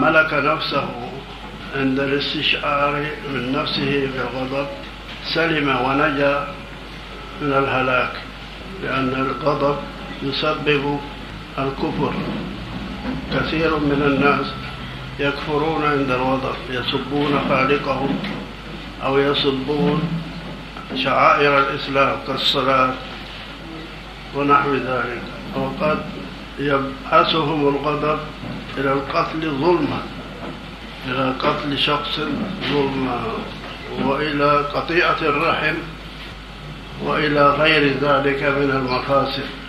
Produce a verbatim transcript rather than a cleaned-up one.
ملك نفسه عند الاستشعار من نفسه بالغضب سلم ونجا من الهلاك، لأن الغضب يسبب الكفر. كثير من الناس يكفرون عند الغضب، يسبون خالقهم أو يسبون شعائر الإسلام كالصلاة ونحو ذلك، وقد يبعثهم الغضب إلى القتل ظلما، إلى قتل شخص ظلما، وإلى قطيعة الرحم، وإلى غير ذلك من المفاسد.